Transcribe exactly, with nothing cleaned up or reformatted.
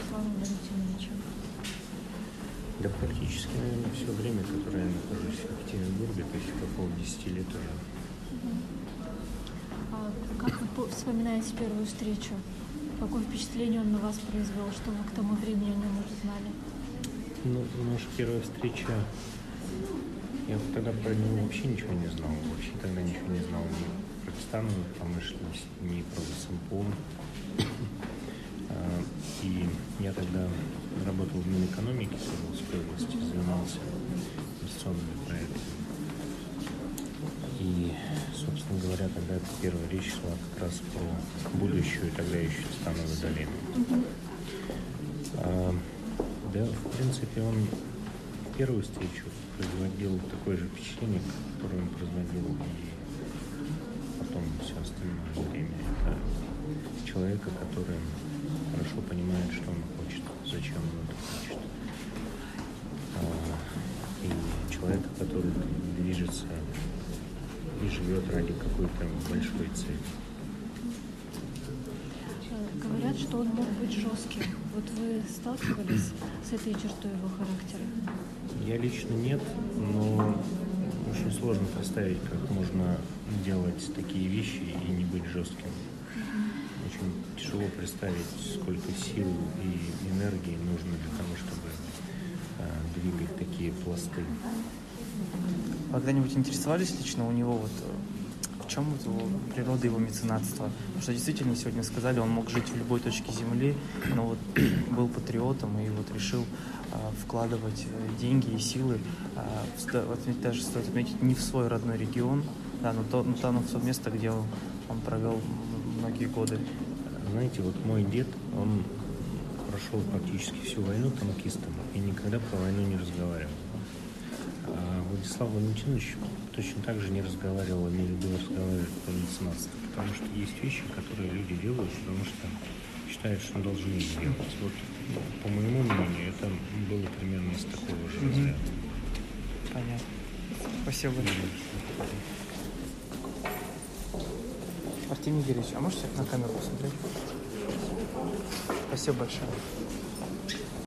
Вячеславом Валентиновичем? Да практически, наверное, все время, которое я нахожусь в Екатеринбурге, то есть около десяти лет уже. А как вы вспоминаете первую встречу? Какое впечатление он на вас произвел? Что вы к тому времени о нем уже знали? Ну, наша первая встреча, я тогда про него вообще ничего не знал. Вообще тогда ничего не знал ни про становую промышленность, ни про СМПО. И я тогда работал в Минэкономике Свердловской области, занимался инвестиционными проектами. И, собственно говоря, тогда первая речь шла как раз про будущую тогда еще становую долину. А, да, в принципе, он в первую встречу производил такое же впечатление, которое он производил и потом все остальное время. Это человека, который хорошо понимает, что он хочет, зачем он это хочет. А, и человека, который движется и живет ради какой-то большой цели. Говорят, что он мог быть жестким. Вот вы сталкивались с этой чертой его характера? Я лично нет, но очень сложно представить, как можно делать такие вещи и не быть жестким. Очень тяжело представить, сколько сил и энергии нужно для того, чтобы э, двигать такие пласты. А когда-нибудь интересовались лично у него, вот, в чем вот его, природа его меценатства? Потому что действительно, сегодня сказали, он мог жить в любой точке земли, но вот был патриотом и вот решил а, вкладывать деньги и силы, а, в, даже стоит отметить, не в свой родной регион, да, но, то, но там в то место, где он, он провел многие годы. Знаете, вот мой дед, он прошел практически всю войну танкистом и никогда про войну не разговаривал. А Владислав Валентинович точно так же не разговаривал, не любил разговаривать про меценатство, потому что есть вещи, которые люди делают, потому что считают, что должны их делать. Вот, по моему мнению, это было примерно из такого же разряда. Понятно. Спасибо большое. Артемий Игоревич, а можете на камеру посмотреть? Спасибо большое.